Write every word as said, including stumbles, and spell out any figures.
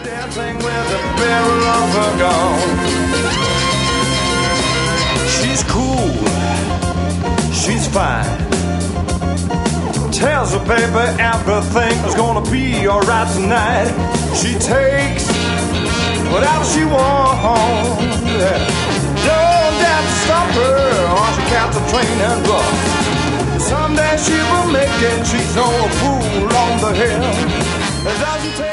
dancing with the barrel of her gun. She's cool, she's fine, tells the baby everything's gonna be alright tonight. She takes whatever she wants. Don't dare to stop her, or she catch a train and run. Someday she will make it. She's no fool on the hill. It doesn't take